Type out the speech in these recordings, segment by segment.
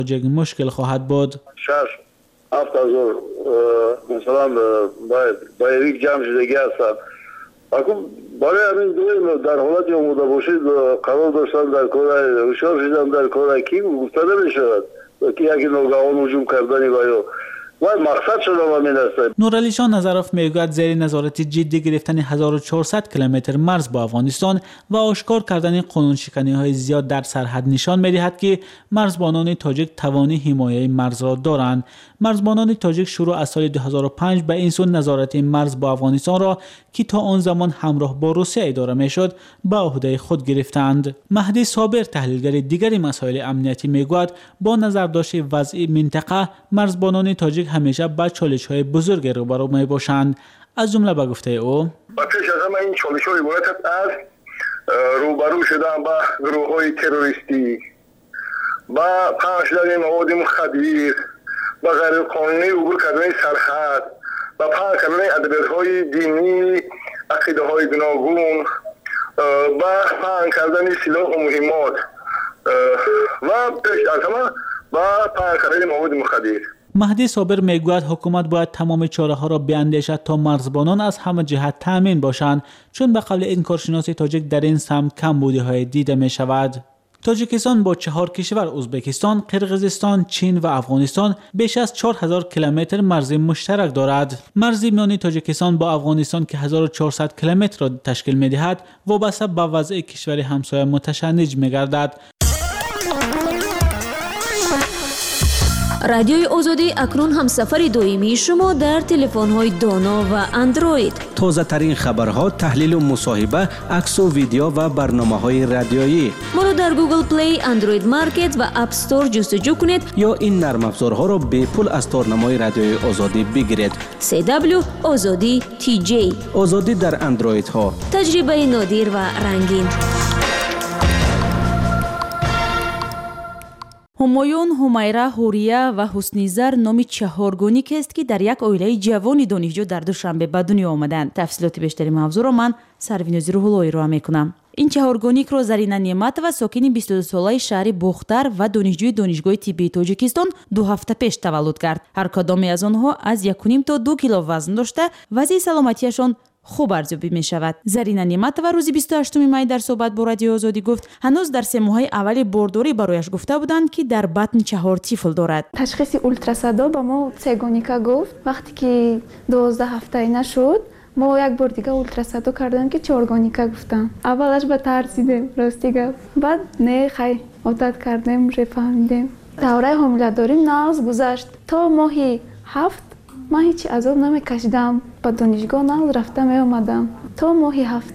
توجیک مشکل خواهد بود. 7,000 مثلا با یک جمع شدگی هستند. برای همین دویم در حالت آماده باشید قرار داشتن در کار هوشیار شدن در کار کی گفته نمی‌شود که یک ناگهان هجوم کردن و مقصد شده همین است. نورعلی شاه نظروف میگوید زیر نظارت جدی گرفتن 1400 کیلومتر مرز با افغانستان و آشکار کردن قانون‌شکنی‌های زیاد در سرحد نشان می‌دهد که مرزبانان تاجیک توانی حمایت مرز را دارند. مرزبانان تاجیک شروع از سال 2005 به این سو نظارت مرز با افغانستان را که تا آن زمان همراه با روسیه اداره میشد به عهده خود گرفتند. مهدی صابر تحلیلگر دیگری مسائل امنیتی میگوید با نظرداشت وضع منطقه مرزبانان تاجیک همیشه با چالش‌های بزرگ روبرو میباشند. از جمله به گفته او پیش از همه این چالش‌ها عبارت از روبرو شدن با گروه‌های تروریستی، با پخش شدن مواد مخدر، با غیر قانونی عبور کردن سرحد، با پخش کردن ادبیات‌های دینی، عقیده‌های گوناگون، با پخش کردن سلاح و مهمات و پیش از همه با پخش کردن مواد مخدر. مهدی صابر میگوید حکومت باید تمام چاره‌ها را بیاندیشد تا مرزبانان از همه جهت تامین باشند، چون به قول این کارشناس تاجیک در این سمت کمبودی‌های دیده می‌شود. تاجیکستان با 4 کشور ازبکستان، قرقیزستان، چین و افغانستان بیش از 4000 کیلومتر مرز مشترک دارد. مرز میانی تاجیکستان با افغانستان که 1400 کیلومتر را تشکیل می‌دهد، وابسته به وضع کشور همسایه متشنج می‌گردد. رادیوی آزادی اکنون هم سفر دائمی شما در تلفن‌های دانا و اندروید. تازه ترین خبرها، تحلیل و مصاحبه، عکس و ویدیو و برنامه‌های رادیویی. ما را در گوگل پلی، اندروید مارکت و اپ استور جستجو کنید یا این نرم افزارها را به پول از تارنمای رادیوی آزادی بگیرید. CW آزادی TJ آزادی در اندروید ها. تجربه نادر و رنگین. همایون، همیرا، هوریا و حسنیزر نامی 4 گونیک است که در یک عائله جوانی دانشجو در دوشنبه به دنیا آمدند. تفصیلات بیشتری موضوع را من سرویناز روح‌اللهی را میکنم. این 4 گونیک را زرینا نعمت و ساکن 22 ساله شهر بختر و دانشجوی دانشگاه طبی تاجیکستان 2 هفته پیش تولد کرد. هر کدام از آنها از 1.5 تا 2 کیلو وزن داشته، وضع سلامتیشان خوب ارزیابی می شود. زرینا نعمت و روز 28 می در صحبت با رادیو آزادی گفت هنوز در 3 ماه اول بارداری برایش گفته بودند که در بطن 4 طفل دارد. تشخیص اولتراسادا با ما 3 گونیکا گفت. وقتی که 12 هفته نشد ما یک بار دیگه اولتراسادا کردن که 4 گونیکا گفتن. اولش با ترسیدیم راستی گفت. بعد نه خیلی عادت کردیم، فهمیدیم. دوره حامله‌داری ناز گذشت تا ماهی 7 من هیچ عذاب نمیکشیدم. با دانشگاه ناز رفتم اومدم تا ماهی 7.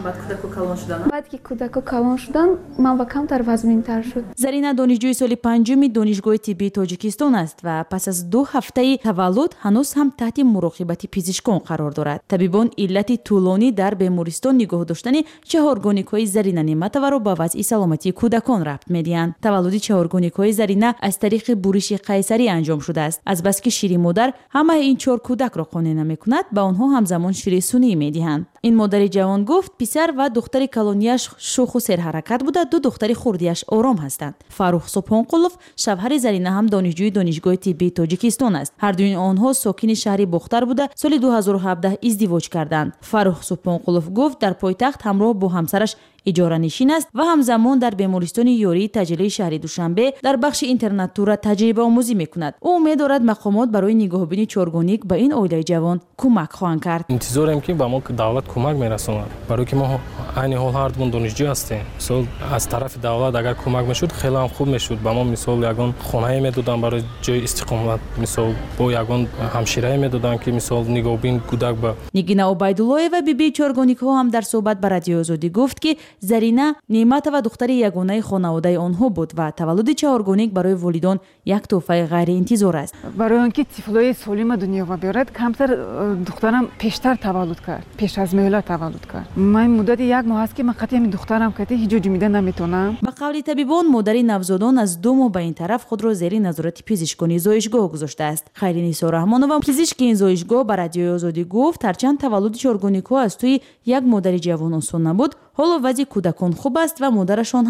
بعد که کودکو کلان شدن من با کمتر وزن‌تر شد. زرینا دانشجوی سال 5 دانشگاه طبی تاجیکستان است و پس از 2 هفته تولد هنوز هم تحت مراقبت پزشکان قرار دارد. طبیبان علت طولانی در بیمارستان نگاه داشتن 4 گونیک‌های زرینا نعمت را با وضع سلامتی کودکان ربط می‌دهند. تولد 4 گونیک‌های زرینا از طریق برش قیصری انجام شده است. از بس که شیر مادر همه این 4 کودک را قانع نمی‌کند، با آنها همزمان شیر سنی می‌دهند. این مادر جوان گفت پسر و دختر کلونیش شوخ و سرحرکت بوده، 2 دختر خردیش آرام هستند. فروخ سبحانقلوف شوهر زرینا هم دانشجوی دانشگاه طبی تاجیکستان است. هر دوی آنها ساکن شهر بختر بوده، سال 2017 ازدواج کردند. فروخ سبحانقلوف گفت در پایتخت همراه با همسرش اجاره نشین است و همزمان در بیمارستان یوری تجلی شهر دوشنبه در بخش اینترناتورا تجربه آموزی میکند. او امید دارد مقامات برای نگاهبینی 4 گونیک به این عائله جوان کمک خواهند کرد. انتظاریم که با ما دولت کمک میرساند، برای که ما عین حال هر دو دانشجو هستیم. مثلا از طرف دولت اگر کمک میشد خیلی هم خوب میشد. با ما مثال یگان خانه میدادن برای جای استقامت، مثال با یگان همشیره میدادن که مثال نگاهبین کودک با نگینا عبیدالله و بیبی 4 گونیک ها هم در صحبت با رادیو آزادی گفت که زرینا نعمت و دختر یگانه خانواده آنها بود و تولد 4 گونیک برای والدان یک تحفه غیر انتظار است. برای آنکه طفلای سالم دنیا بیارد کمتر دخترم پیشتر تولد کرد، پیش از میلاد تولد کرد. من مدت 1 ماه است که من قطعا این دخترم که هیچ جوری میدن نمیتونم. به قول طبیبان مادر نوزادان از 2 ماه به این طرف خود را زیر نظارت پزشکی زایشگاه گذاشته است. خیرنیسا رحمانова پزشک این زایشگاه به رادیو آزادی گفت هرچند تولد 4 گونیک از توی یک مادر جوان آسان نبود، حالا وضع کودکان خوب است و مادرشان هم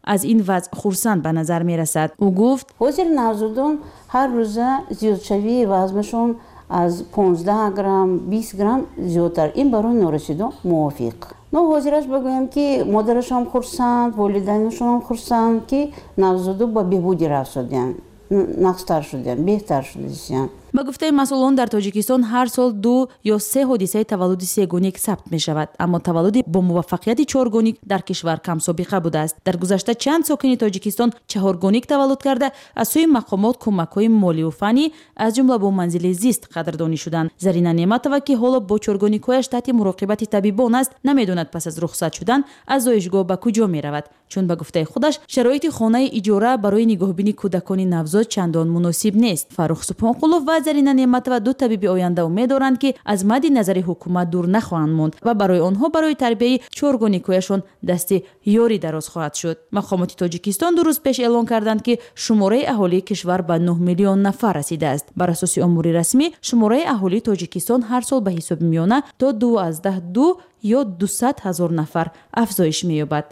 از این وضع خرسند به نظر می رسد. او گفت حاضر نوزادان هر روزه زیادشوی وزنشون از 15 گرم 20 گرم زیادتر، این برای نورسیدو موافق. نو حاضرش بگویم که مادرش هم خرسند، والدینشون هم خرسند که نوزادو با بهبودی رفت شدن، نقصتر شدن، بهتر شدن. با گفته مسئولان در تاجیکستان هر سال 2 یا 3 حادثه تولد سه‌گانیک ثبت می شود، اما تولد با موفقیت 4گانیک در کشور کم سابقه بوده است. در گذشته چند ساکن تاجیکستان 4گانیک تولد کرده از سوی مقامات کمک‌های مالی و فنی از جمله با منزل زیست قدردانی شدند. زرینا نعمتова که حالا با 4گانیک‌هایش تحت مراقبت طبیبان است نمی‌داند پس از رخصت شدن از زایشگاه به کجا می‌رود، چون به گفته خودش شرایط خانه اجاره برای نگاهبینی کودکان نوزاد چندان مناسب نیست. فاروق سپانقلوف و زرینا نعمتова دو طبیب آینده امیدوارند که از مد نظر حکومت دور نخواهند ماند و برای آنها برای تربیت 4گانیک‌هایشان دست یاری دراز خواهد شد. مقامات تاجیکستان 2 روز پیش اعلام کردند که شماره اهالی کشور به 9 میلیون نفر رسیده است. بر اساس امور رسمی شماره اهالی تاجیکستان هر سال به حساب میانه تا 12 یا 200,000 نفر افزایش می‌یابد.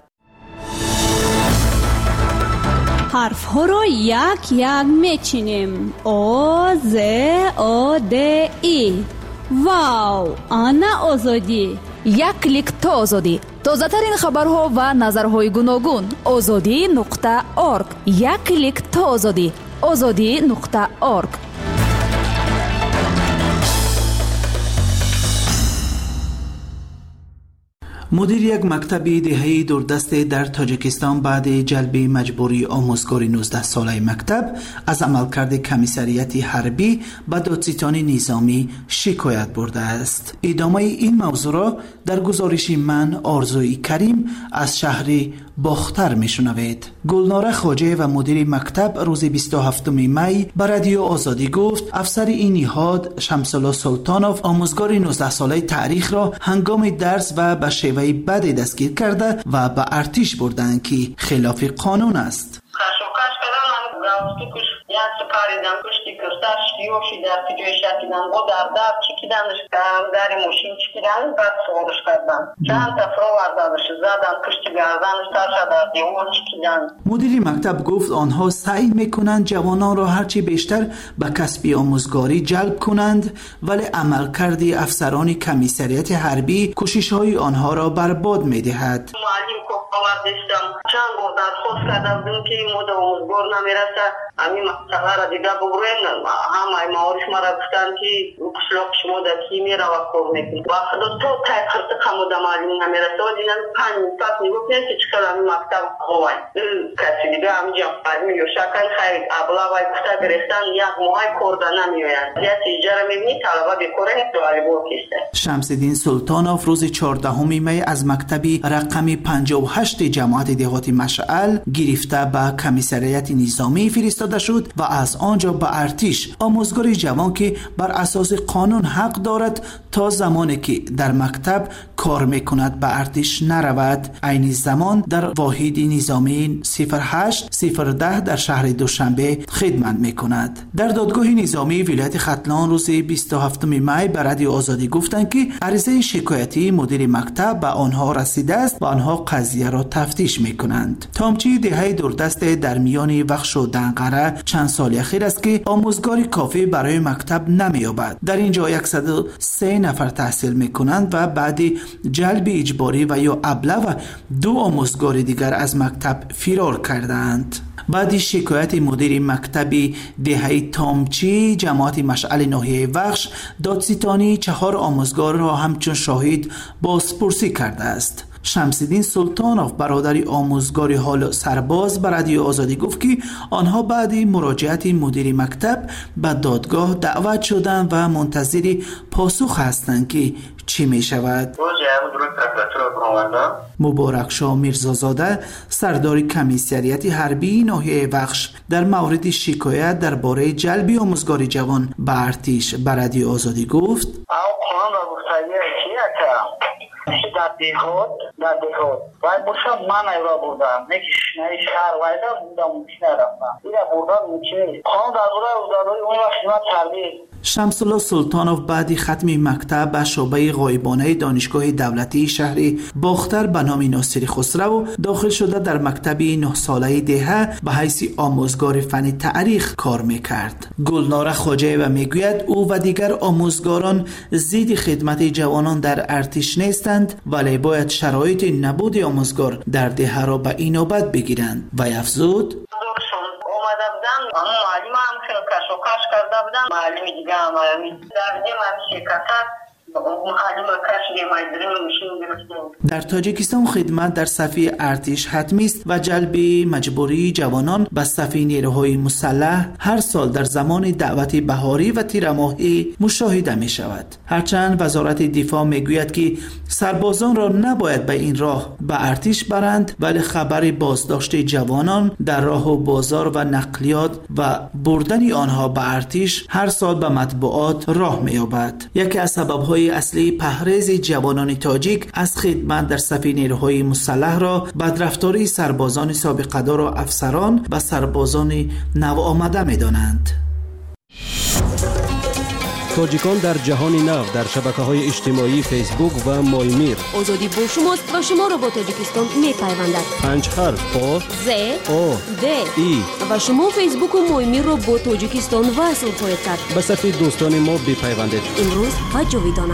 حرف ها را یک یک میچینیم. آ ز آ د ای. واو، آنا آزادی. یک کلیک تا آزادی. تازه ترین خبرها و نظرهای گوناگون. azadi.org. یک کلیک تا آزادی. azadi.org. مدیر یک مکتب دهه‌ای دوردست در تاجیکستان بعد جلب مجبوری آموزگار 19 ساله مکتب از عملکرد کمیسریت حربی به دادستان نظامی شکایت برده است. ادامه این موضوع را در گزارش من آرزوی کریم از شهر باختر میشنوید. گلناره خواجه و مدیر مکتب روز 27 می به رادیو آزادی گفت افسر این نهاد شمس‌الله سلطانوف آموزگار 19 ساله تاریخ را هنگام درس و به شیوه بدی دستگیر کرده و به ارتش بردند که خلاف قانون است. یک سپاریدن پشتی کستش یوشی در تجوی شکیدن و در چکیدنش در ماشین چکیدن بعد سوالش کردن چند تفرا وردادش زدن پشتی گردنش ترشد در دیوار چکیدن. مدیر مکتب گفت آنها سعی میکنند جوانان را هرچی بیشتر به کسب آموزگاری جلب کنند ولی عملکرد افسران کمیسریت حربی کوشش های آنها را برباد میدهد. معلم که آوردیستم چند بار درخواست کردم که این مورد آموزگار نمیرسه همین مقطعه را دیگه بگویم همه معارف ما را گفتن که قشلاق شما در کی میره و کار میکنید و خدا تو تای خرطه خموده معلوم نمیرسه و دیدن 5 فقط میگفتن که چکر همین مکتب خواه کسی دیگه همینجا فرمی یا شکل خیلی ابلا و گفته گرفتن یک ماهای کرده نمیویند یه ایجاره میبینی طلبه بکره نیست ولی بور کشته. شمس‌الدین سلطانوف روز 14 می از مکتب رقم 58 جماعت دهاتی مشعل گرفته به کمیسریت نظامی فرستاده شد و از آنجا به ارتش آموزگار جوان که بر اساس قانون حق دارد تا زمانی که در مکتب کار میکند به ارتش نرود. عین زمان در واحد نظامی 08-010 در شهر دوشنبه خدمت میکند. در دادگاه نظامی ولایت ختلان روز 27 می به رادیو آزادی گفتند که عریضه شکایتی مدیر مکتب به آنها رسیده است و آنها قضیه را تفتیش میکنند. تامچی دهه دوردست در میان وخش و دنقره چند سال اخیر است که آموزگاری کافی برای مکتب نمی‌یابد. در اینجا 103 نفر تحصیل میکنند و بعد جلب اجباری و یا ابله و 2 آموزگار دیگر از مکتب فرار کردند. بعد شکایت مدیر مکتب دهه تامچی جماعت مشعل ناحیه وخش دادستانی 4 آموزگار را همچون شاهد بازپرسی کرده است. شمس‌الدین سلطانوف برادر آموزگار حال سرباز به رادیو آزادی گفت که آنها بعد مراجعت مدیر مکتب به دادگاه دعوت شدند و منتظر پاسخ هستند که چی می شود. مبارک شاه میرزازاده سردار کمیسریت حربی ناحیه وخش در مورد شکایت درباره جلب آموزگار جوان به ارتش به رادیو آزادی گفت در دهات باید باشم من ایرا بودم یکی شنهی شهر وایده بودم ممکنه رفتم ایرا بودم ممکنه خانم در دوره روزداری اون وقتی من تربیه شمس الله سلطانوف بعد ختم مکتب به شعبه غایبانه دانشگاه دولتی شهر باختر به نام ناصر خسرو داخل شده در مکتب 9 ساله دهه به حیث آموزگار فن تاریخ کار میکرد. گلنار خواجه و میگوید او و دیگر آموزگاران ضد خدمت جوانان در ارتش نیستند ولی باید شرایط نبود آموزگار در دهه را به اینابت بگیرند و افزود بودم معلم هم کش و کش کرده بودم معلم دیگه هم در دیم هم شرکت در تاجیکستان خدمت در صف ارتش حتمی است و جلب مجبوری جوانان به صف نیروهای مسلح هر سال در زمان دعوت بهاری و تیر ماهی مشاهده می شود. هرچند وزارت دفاع می گوید که سربازان را نباید به این راه به ارتش برند ولی خبر بازداشت جوانان در راه و بازار و نقلیات و بردن آنها به ارتش هر سال به مطبوعات راه می یابد. یکی از سبب‌های اصلی پرهیز جوانان تاجیک از خدمت در صف نیروهای مسلح را بدرفتاری سربازان سابقه‌دار و افسران و سربازان نوآمده می‌دانند. تاجیکان در جهان نو در شبکه‌های اجتماعی فیسبوک و مایمیر. آزادی با شماست و شما را با تاجیکستان می‌پیوندد. 5 حرف آ ز او د ای و شما فیسبوک و مایمیر را با تاجیکستان وصل خواهید کرد. به صف دوستان ما بپیوندید. امروز و جاویدانه.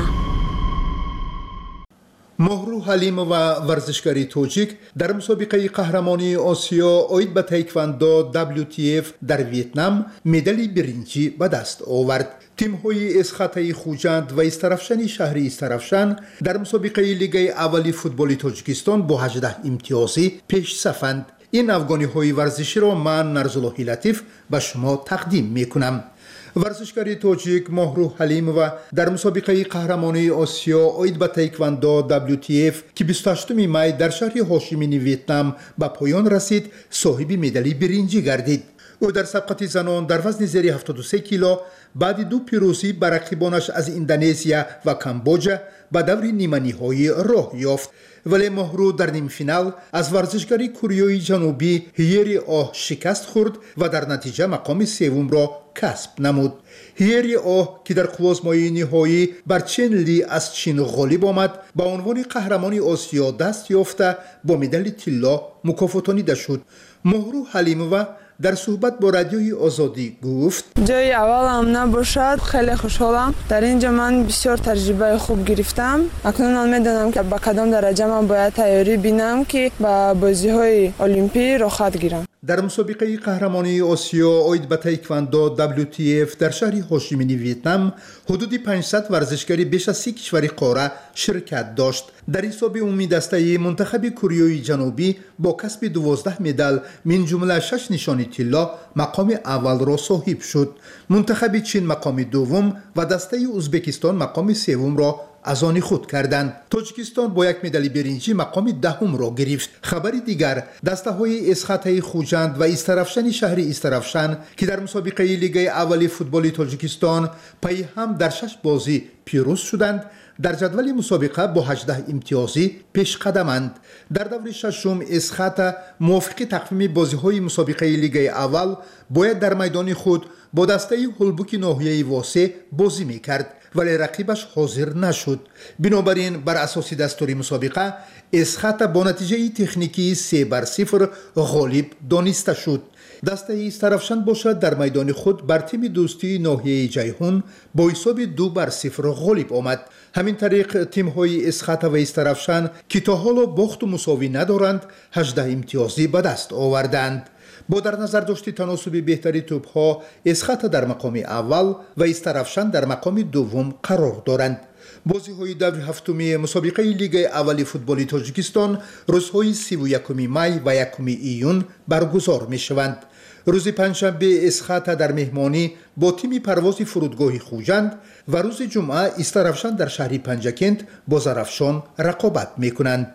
مهرو حلیم و ورزشکاری توجیک در مسابقه قهرمانی آسیا اوید به تایکواندو WTF در ویتنام مدال برنجی به دست آورد. تیم‌های اسخطه خوجند و استرافشان شهری استرافشان در مسابقه لیگ اولی فوتبال تاجیکستان با 18 امتیازی پیش صفند. این افغانی‌های ورزشی را من نرزالله لطیف به شما تقدیم می‌کنم. ورزشکاری توجیک مهرو حلیم و در مسابقه قهرمانی آسیا اوید به تایکواندو WTF که 28 می در شهر هاشیمینی ویتنام به پایان رسید صاحب مدال برنجی گردید. او در سبقت زنان در وزن زیر 73 کیلو بعد 2 پیروزی بر رقیبانش از اندونزیا و کامبوجا به دور نیمه‌نهایی راه یافت. ولی مهرو در نیم فینال از ورزشکاری کوریای جنوبی هیری آه شکست خورد و در نتیجه مقام سوم را کسب نمود. هیری آه که در قوزمای نهایی بر چین لی از چین غالب آمد به عنوان قهرمانی آسیا دست یافته با مدال طلا مکافاتانیده شد. مهرو حلیمووا در صحبت با رادیوی آزادی گفت جای اولم نباشد خیلی خوشحالم. در اینجا من بسیار تجربه خوب گرفتم. اکنون میدانم که به کدام درجه من باید تیاری بینم که به بازی‌های المپی رخصت گیرم. در مسابقه قهرمانی آسیا اوید به تایکواندو WTF در شهر هاشیمینی ویتنام حدود 500 ورزشکاری بیش از 30 کشور قاره شرکت داشت. در حساب عمومی دسته منتخب کوریای جنوبی با کسب 12 مدال من جمله 6 نشانی طلا مقام اول را صاحب شد. منتخب چین مقام دوم و دسته ازبکستان مقام سوم را از آن خود کردند. تاجیکستان با 1 مدال برنجی مقام دهم را گرفت. خبری دیگر دسته های اسخطه خوجند و استرافشان شهری استرافشان که در مسابقه لیگ اولی فوتبال تاجیکستان پای هم در 6 بازی پیروز شدند در جدول مسابقه با 18 امتیازی پیش قدمند. در دور ششم اسخطه موافق تقویم بازی های مسابقه لیگ اول باید در میدان خود با دسته هولبوک ناحیه واسه بازی میکرد ولی رقیبش حاضر نشد. بنابراین بر اساس دستور مسابقه اسخطه با نتیجه تکنیکی 3-0 غالب دانسته شد. دسته استرافشان باشد در میدان خود بر تیم دوستی ناحیه جیهون با حساب 2-0 غالب آمد. همین طریق تیم های اسخطه و استرافشان که تا حالا باخت و مساوی ندارند 18 امتیازی به دست آوردند. با در نظر داشت تناسب بهتری توپ ها اسخطه در مقام اول و استرافشان در مقام دوم قرار دارند. بازی های دور هفتمی مسابقه لیگ اولی فوتبال تاجیکستان روزهای 31 می و 1 ایون برگزار می شوند. روز پنجشنبه اسخطه در مهمانی با تیم پرواز فرودگاه خوجند و روز جمعه استرافشان در شهر پنجکند با زرافشان رقابت می کنند.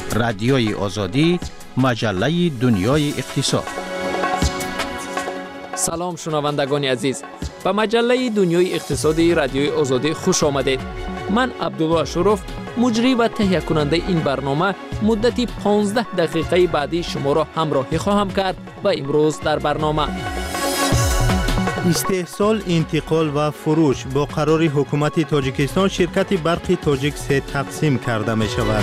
رادیوی آزادی، مجله دنیای اقتصاد. سلام شنوندگان عزیز، به مجله دنیای اقتصادی رادیوی آزادی خوش آمدید. من عبدالله شرف، مجری و تهیه کننده این برنامه، مدتی 15 دقیقه بعدی شما را همراهی خواهم کرد و امروز در برنامه استحصال، انتقال و فروش با قرار حکومت تاجیکستان شرکت برق تاجیک سه تقسیم کرده می شود.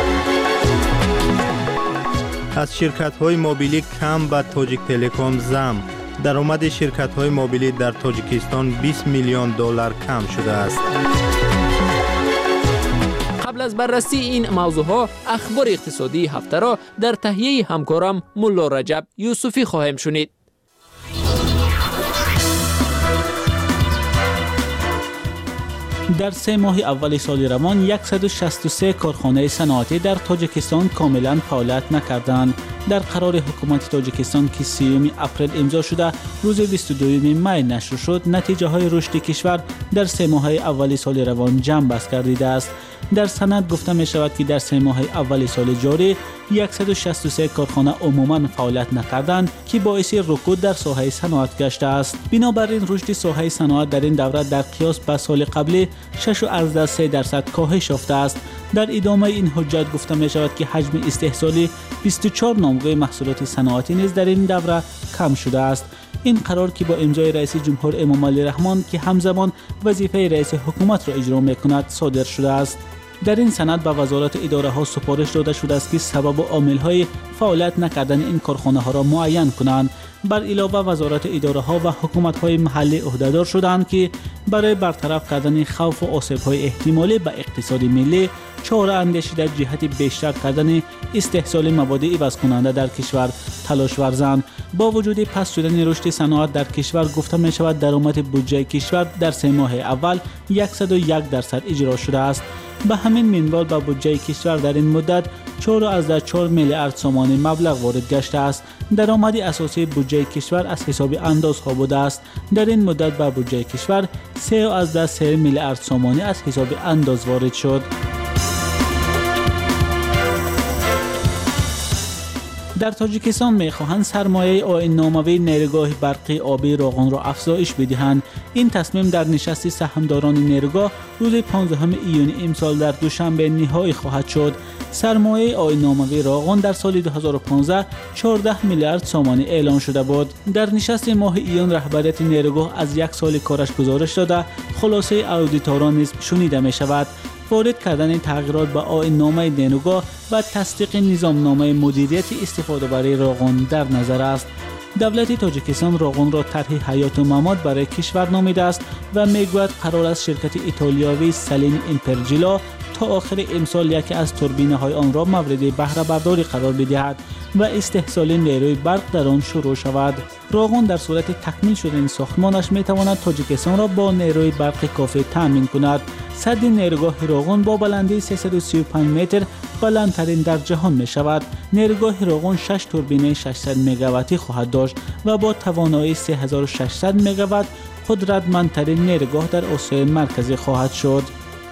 از شرکت های موبیلی کم به تاجیک تلکام زم. درآمد شرکت های موبیلی در تاجیکستان 20 میلیون دلار کم شده است. قبل از بررسی این موضوعها، اخبار اقتصادی هفته را در تهیه همکارم ملا رجب یوسفی خواهیم شنید. در 3 ماه اول سال روان 163 کارخانه صنعتی در تاجیکستان کاملا فعالیت نکردند. در قرار حکومت تاجیکستان که 30 اپریل امضا شده روز 22 می نشر شد، نتیجه های رشد کشور در 3 ماه اول سال روان جمع بست گردیده است. در سند گفته می شود که در 3 ماه اول سال جاری 163 کارخانه عموما فعالیت نکردند که باعث رکود در ساحه صنعت گشته است. بنابراین رشد ساحه صنعت در این دوره در قیاس به سال قبلی 6.3% کاهش یافته است. در ادامه این حجت گفته می شود که حجم استحصالی 24 نامگاه محصولات صنعتی نیز در این دوره کم شده است. این قرار که با امضای رئیس جمهور امام علی رحمان که همزمان وظیفه رئیس حکومت را اجرا می‌کند صادر شده است. در این سند به وزارت اداره ها سفارش داده شده است که سبب و عامل‌های فعالیت نکردن این کارخانه ها را معین کنند. بر علاوه وزارت اداره ها و حکومت های محلی عهدهدار شدند که برای برطرف کردن خوف و آسیب های احتمالی به اقتصاد ملی چاره اندیشی در جهت بیشتر کردن استحصال مواد عوض کننده در کشور تلاش ورزند. با وجود پست شدن رشد صنعت در کشور گفته می شود درآمد بودجه کشور در 3 ماه اول 101% اجرا شده است. به همین منوال به بودجه کشور در این مدت 4.4 میلیارد سوم مبلغ وارد گشته است. درآمد اساسی بودجه کشور از حساب اندازها بوده است. در این مدت به بودجه کشور 3.3 میلیارد سوم از حساب انداز وارد شد. در تاجیکستان می‌خواهند سرمایه آیین‌نامه‌ای نیروگاه برقی آبی راغون را افزایش بدهند. این تصمیم در نشست سهامداران نیروگاه روز 15 ایون امسال در دوشنبه نهایی خواهد شد. سرمایه آیین‌نامه‌ای راغون در سال 2015 14 میلیارد سوم اعلان شده بود. در نشست ماه ایون رهبریت نیروگاه از 1 سال کارش گزارش داده، خلاصه اودیتوران نیز شنیده می‌شود. وارد کردن تغییرات به آیین‌نامه نیروگاه و تصدیق نظامنامه مدیریت استفاده برای راغون در نظر است. دولت تاجیکستان راغون را طرح حیات و ممات برای کشور نامیده است و میگوید قرار است شرکت ایتالیایی سالین اینپرجیلا تا آخر امسال یکی از توربینه های آن را مورد بهره برداری قرار بدهد و استحصال نیروی برق در آن شروع شود. راغون در صورت تکمیل شدن ساختمانش می تواند تاجیکستان را با نیروی برق کافی تامین کند. سد نیروگاه راغون با بلندی 335 متر بلندترین در جهان می شود. نیروگاه راغون 6 توربینه 600 مگاواتی خواهد داشت و با توانایی 3600 مگاوات قدرتمندترین نیروگاه در آسیای مرکزی خواهد شد.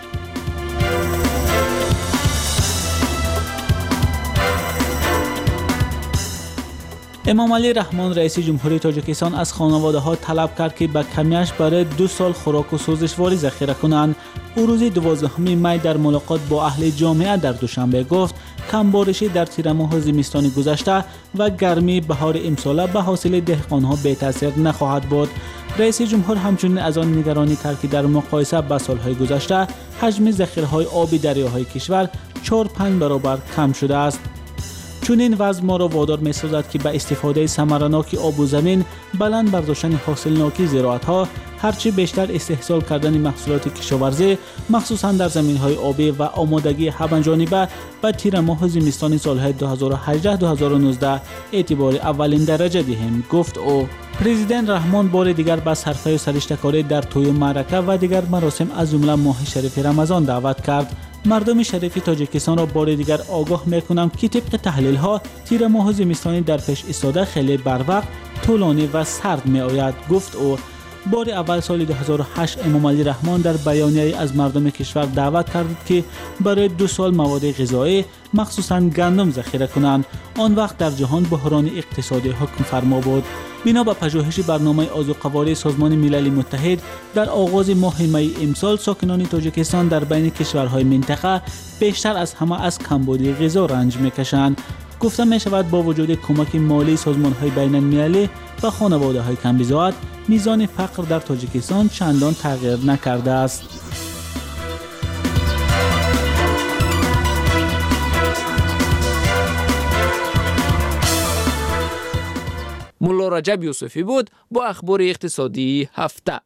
امام علی رحمان رئیس جمهوری تاجیکستان از خانواده ها طلب کرد که به کمیش برای 2 سال خوراک و سوزشواری ذخیره کنند. او روز 12 می در ملاقات با اهل جامعه در دوشنبه گفت کمبارشی در تیر ماه زمستان گذشته و گرمی بهار امسال به حاصل دهقانها بی تاثیر نخواهد بود. رئیس جمهور همچنین از آن نگرانی کرد که در مقایسه با سالهای گذشته حجم ذخیره‌های آبی دریاهای کشور 4-5 برابر کم شده است. چون این وضع ما را وادار می‌سازد که به استفاده ثمرناک آب و زمین بلند برداشتن حاصلناکی زراعت‌ها، هرچی بیشتر استحصال کردن محصولات کشاورزی مخصوصاً در زمین‌های آبی و آمادگی همه‌جانبه به تیر ماه زمستان سال‌های 2018-2019 اعتبار اولین درجه دهیم، گفت او. پرزیدنت رحمان بار دیگر به صرفه و سرشتکاری در طوی معرکه و دیگر مراسم از جمله ماه شریف رمضان دعوت کرد. مردم شریف تاجیکستان را بار دیگر آگاه می‌کنم که طبق تحلیل‌ها تیر ماه زمستانی در پیش ایستاده خیلی بروقت، طولانی و سرد می‌آید، گفت او. بار اول سال 2008 امامعلی رحمان در بیانیه‌ای از مردم کشور دعوت کرد که برای 2 سال مواد غذایی مخصوصاً گندم ذخیره کنند. آن وقت در جهان بحران اقتصادی حکم فرما بود. بنا به پژوهش برنامه آذوقه‌واری سازمان ملل متحد در آغاز ماه می امسال ساکنان تاجیکستان در بین کشورهای منطقه بیشتر از همه از کمبودی غذا رنج می‌کشند. گفته می شود با وجود کمک مالی سازمان‌های بین‌المللی و خانواده‌های کم‌بضاعت میزان فقر در تاجیکستان چندان تغییر نکرده است. ملا رجب یوسفی بود با اخبار اقتصادی هفته.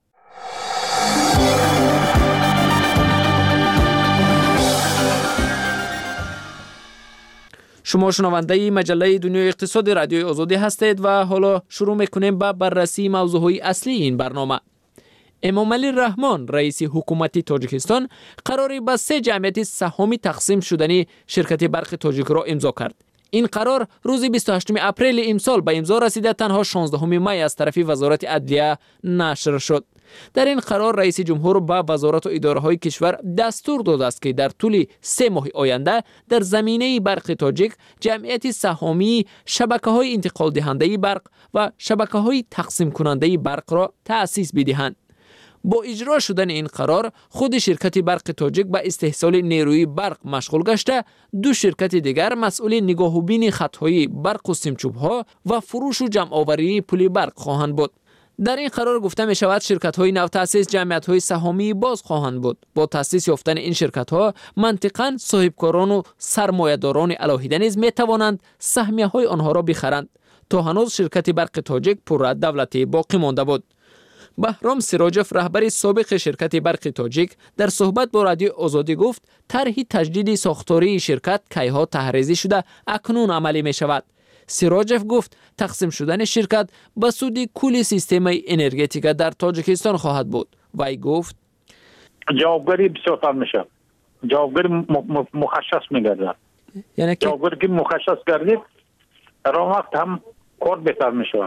شما شنونده مجله دنیای اقتصاد رادیوی آزادی هستید و حالا شروع میکنیم با بررسی موضوعهای اصلی این برنامه. امامعلی رحمان رئیس حکومت تاجیکستان قراری با 3 جمعیت سهامی تقسیم شدنی شرکت برق تاجیک را امضا کرد. این قرار روز 28 اپریل امسال به امضا رسیده تنها 16 می از طرف وزارت عدلیه نشر شد. در این قرار رئیس جمهور با وزارت و اداره‌های کشور دستور داده است که در طول 3 ماه آینده در زمینه برق تاجیک جمعیت سهامی شبکه‌های انتقال دهنده برق و شبکه‌های تقسیم کننده برق را تأسیس بدهند. با اجرا شدن این قرار خود شرکت برق تاجیک به استحصال نیروی برق مشغول گشته، 2 شرکت دیگر مسئول نگاهوبین خطهای برق و سیمچوب‌ها و فروش و جمع‌آوری پول برق خواهند بود. در این قرار گفته می شود شرکت‌های نوتأسیس جمعیت‌های سهامی باز خواهند بود. با تأسیس یافتن این شرکت‌ها منطقاً صاحبکاران و سرمایه‌داران علاهیده نیز می توانند سهمیه‌های آنها را بخرند. تا هنوز شرکت برق تاجیک پورا دولتی باقی مانده بود. بهرام سراجف رهبر سابق شرکت برق تاجیک در صحبت با رادیو آزادی گفت طرح تجدید ساختاری شرکت کیها تحریزی شده اکنون عملی می شود. سراجف گفت تقسیم شدن شرکت به سود کل سیستم انرژتیک در تاجیکستان خواهد بود. وی گفت جوابگری بسیار کم میشه. جوابگری مخصص میگردد. یعنی که جوابگری که مخصص گردید در آن وقت هم کار بهتر میشه.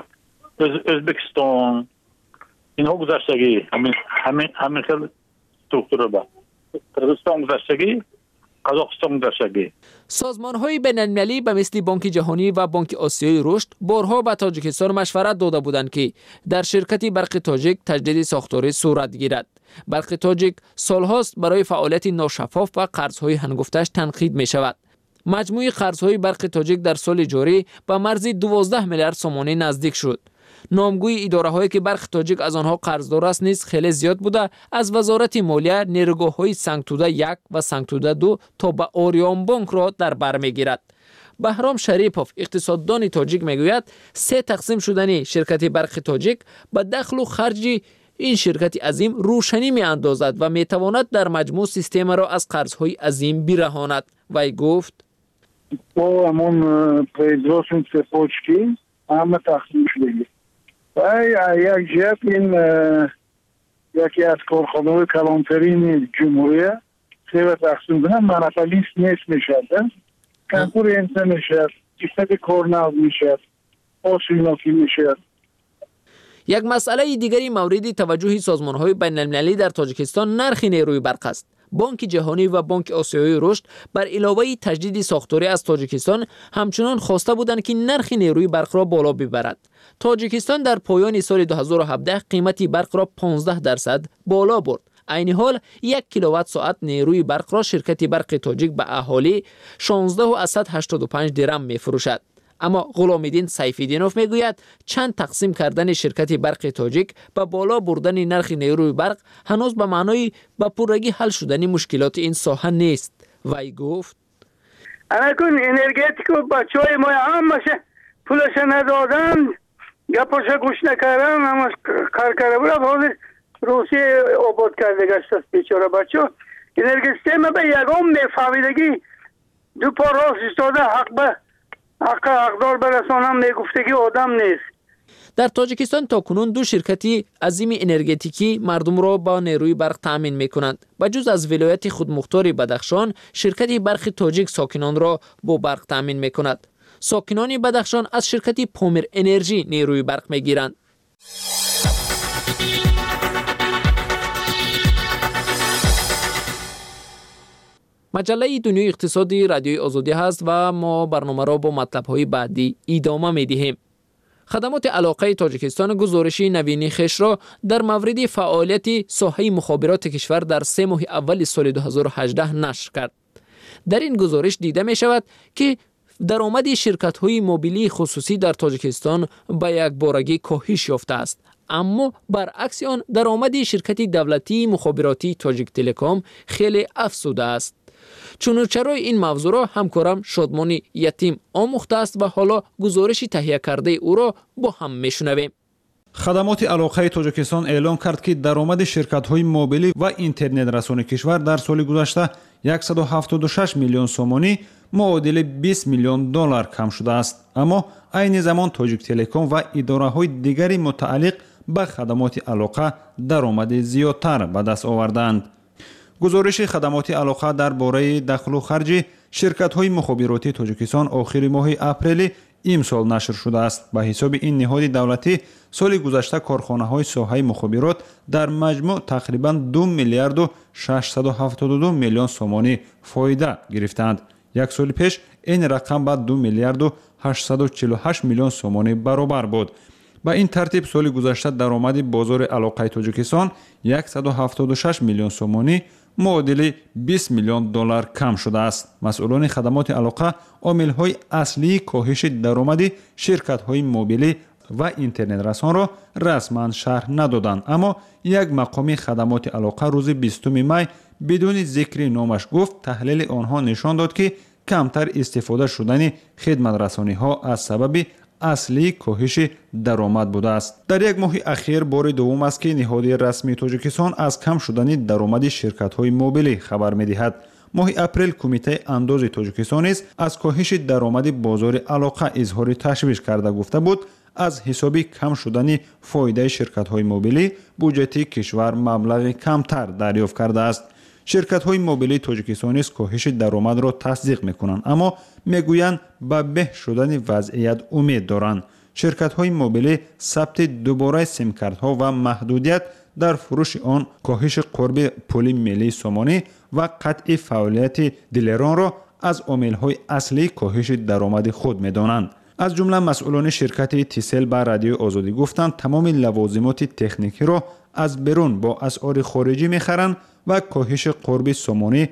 ازبکستان اینها گذشتگی همین خیلی سترکتور با قرقیزستان گذشتگی، قزاقستان گذشتگی. سازمان‌های بین‌المللی به مثل بانک جهانی و بانک آسیای رشد بارها به تاجیکستان مشورت داده بودند که در شرکت برق تاجیک تجدید ساختاری صورت گیرد. برق تاجیک سالهاست برای فعالیت ناشفاف و قرض‌های هنگفتش تنقید می‌شود. مجموع قرض‌های برق تاجیک در سال جاری به مرز 12 میلیارد سومانی نزدیک شد. نامگوی اداره‌هایی که برق تاجیک از آنها قرضدار است نیز خیلی زیاد بوده. از وزارت مالیه نیروگاه‌های سنگتوده 1 و سنگتوده 2 تا به آریان بانک را در بر می‌گیرد. بهرام شریپوف اقتصاددان تاجیک میگوید 3 تقسیم شدن شرکت برق تاجیک به دخل و خرج این شرکت عظیم روشنی می‌اندازد و می‌تواند در مجموع سیستم را از قرض‌های عظیم برهاند. وی گفت با همون پریزوشن سپوچکی همه تقسیم شده. یک جهت این یکی از کارخانه‌های کلانترین جمهوریه 3 تقسیم کنن منافلیست نیست میشد. کنکور انسان میشد، کیفیت کار نو میشد، آسوناکی میشد. یک مسئله دیگری مورد توجه سازمان‌های بین‌المللی در تاجیکستان نرخ نیروی برق است. بانک جهانی و بانک آسیای رشد بر علاوه تجدید ساختاری از تاجیکستان همچنان خواسته بودند که نرخ نیروی برق را بالا ببرد. تاجیکستان در پایان سال 2017 قیمت برق را 15% بالا برد. عین حال 1 کیلووات ساعت نیروی برق را شرکت برق تاجیک به اهالی 16.85 درم می‌فروشد. اما غلامالدین سیف‌الدینوف میگوید چند تقسیم کردن شرکت برق تاجیک به بالا بردن نرخ نیروی برق هنوز به معنای به پورگی حل شدن مشکلات این ساحه نیست. وی گفت الان انرژتیکو بچهای ما همش پولش ندادن، گپش گوش نکردن، همش کار کرده بود. حاضر روسیه آباد کرده گشت است بیچاره بچه. انرژی ما به یگام میفهمیدگی 2 پا راست ایستاده حقدار برسانم میگفتگی آدم نیست. در تاجیکستان تا کنون 2 شرکت عظیم انرژتیکی مردم را با نیروی برق تامین میکنند. بجز از ولایت خودمختار بدخشان، شرکت برق تاجیک ساکنان را با برق تامین میکند. ساکنان بدخشان از شرکت پامیر انرژی نیروی برق میگیرند. مجله دنیای اقتصادی رادیوی آزادی هست و ما برنامه را با مطلب‌های بعدی ادامه می‌دهیم. خدمات علاقه تاجیکستان گزارشی نوینی خش را در مورد فعالیت ساحه مخابرات کشور در 3 ماه اول سال 2018 نشر کرد. در این گزارش دیده می شود که درآمد شرکت‌های موبیلی خصوصی در تاجیکستان به یک بارگی کاهش یافته است، اما برعکس آن درآمد شرکت دولتی مخابراتی تاجیک تلکام خیلی افزوده است. چنانچرای این موضوع را همکارم شادمان یتیم آموخته است و حالا گزارش تهیه کرده او را با هم میشنویم. خدمات علاقه تاجیکستان اعلام کرد که درآمد شرکت‌های موبیلی و اینترنت رسانی کشور در سال گذشته 176 میلیون سومانی معادل 20 میلیون دلار کم شده است، اما عین زمان تاجیک تلکام و اداره‌های دیگری متعلق به خدمات علاقه درآمد زیادتر به دست آوردند. گزارش خدمات علاقه درباره دخل و خرج شرکت‌های مخابراتی تاجیکستان آخر ماه اپریل امسال نشر شده است. به حساب این نهاد دولتی سال گذشته کارخانه‌های ساحه مخابرات در مجموع تقریباً 2 میلیارد و 672 میلیون سومانی فایده گرفتند. یک سال پیش این رقم به 2 میلیارد و 848 میلیون سومانی برابر بود. با این ترتیب سال گذشته درآمد بازار علاقه تاجیکستان 176 میلیون سومانی معادل 20 میلیون دلار کم شده است. مسئولان خدمات علاقه عامل‌های اصلی کاهش درآمد شرکت‌های موبیلی و اینترنت رسان را رسما شرح ندادند، اما یک مقام خدمات علاقه روز 20 می بدون ذکر نامش گفت تحلیل آنها نشان داد که کمتر استفاده شدن خدمت رسانی‌ها از سبب اصلی کاهش درآمد بوده است. در یک ماه اخیر بار دوم است که نهاد رسمی تاجیکستان از کم شدن درآمد شرکت‌های موبیلی خبر می‌دهد. ماه اپریل کمیته انداز تاجیکستان است از کاهش درآمد بازار علاقه اظهار تشویش کرده گفته بود از حساب کم شدن فایده شرکت‌های موبیلی بودجه کشور مبلغ کمتر دریافت کرده است. شرکت‌های موبیلی تاجیکستان کاهش درآمد را تصدیق می‌کنند، اما میگویند به بهتر شدن وضعیت امید دارند. شرکت‌های موبیلی ثبت دوباره سیم کارت‌ها و محدودیت در فروش آن، کاهش قرب پول ملی سومانی و قطع فعالیت دیلران را از عامل‌های اصلی کاهش درآمد خود می‌دانند. از جمله مسئولان شرکت تیسل به رادیو آزادی گفتند تمام لوازمات تکنیکی را از بیرون با اسعار خارجی می‌خرند و کاهش قرب سومانی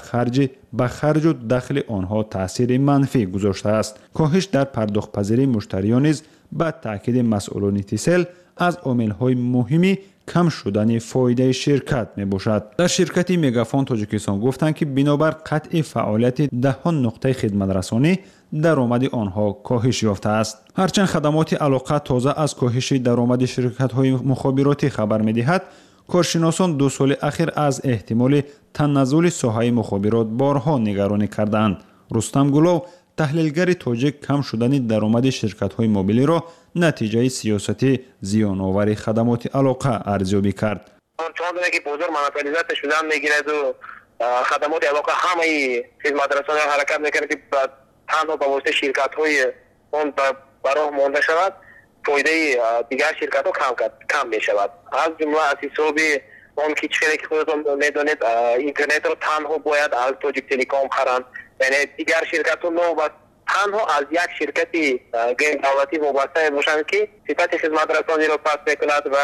به خرج و دخل آنها تاثیر منفی گذاشته است. کاهش در پرداخت پذیری مشتریان نیز به تاکید مسئولان تیسل از عامل‌های مهمی کم شدن فایده شرکت می باشد. در شرکت مگافون تاجیکستان گفتند که بنابر قطع فعالیت دهان نقطه خدمت رسانی درآمد آنها کاهش یافته است. هرچند خدمات علاقه تازه از کاهش درآمد شرکت‌های مخابراتی خبر می‌دهد، کارشناسان 2 سال اخیر از احتمال تنزل ساحه مخابرات بارها نگرانی کردند. رستم گلو تحلیلگر تاجیک کم شدن درآمد شرکت‌های موبیلی را نتیجه سیاستی زیان‌آور خدمات علاقه ارزیابی کرد. چون که بازار مناپولیزات شدن میگیرد و خدمات علاقه همه خدمات رسانی حرکت میکنه که تنها با واسطه شرکت‌های اون براه مونده شود، فایده دیگر شرکت‌ها کم میشود. از جمله از حساب اون کشوری که خودتون میدونید اینترنت رو تنها باید از تاجیک تلکام خرند، یعنی دیگر شرکت‌ها نوبت تنها از یک شرکت غیر دولتی وابسته باشند که صفت خدمت رسانی را پس میکند و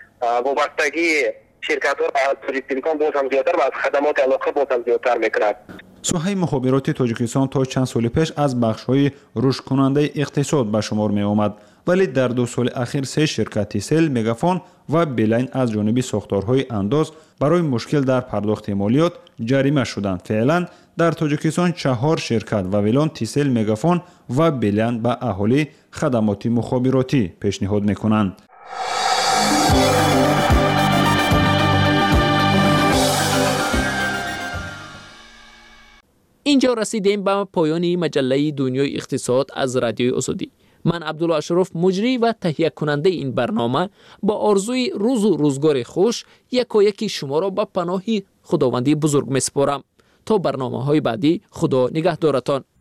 وابستگی شرکت‌ها از تاجیک تلکام باز هم زیادتر و از خدمات علاقه باز هم زیادتر میکند. ساحه مخابرات تاجیکستان تا چند سال پیش از بخش‌های رشد کننده اقتصاد به شمار می آمد، ولی در 2 سال اخیر 3 شرکت تیسل، مگافون و بیلاین از جانب ساختارهای انداز برای مشکل در پرداخت مالیات جریمه شدند. فعلا در تاجیکستان 4 شرکت و ویلان تیسل، مگافون و بیلاین به اهالی خدمات مخابراتی پیشنهاد می‌کنند. اینجا رسیدیم به پایان مجله دنیای اقتصاد از رادیوی آزادی. من عبدالله اشرف مجری و تهیه کننده این برنامه با آرزوی روز و روزگار خوش یکی شما را به پناه خداوندی بزرگ میسپارم. تا برنامه‌های بعدی خدا نگهدارتان.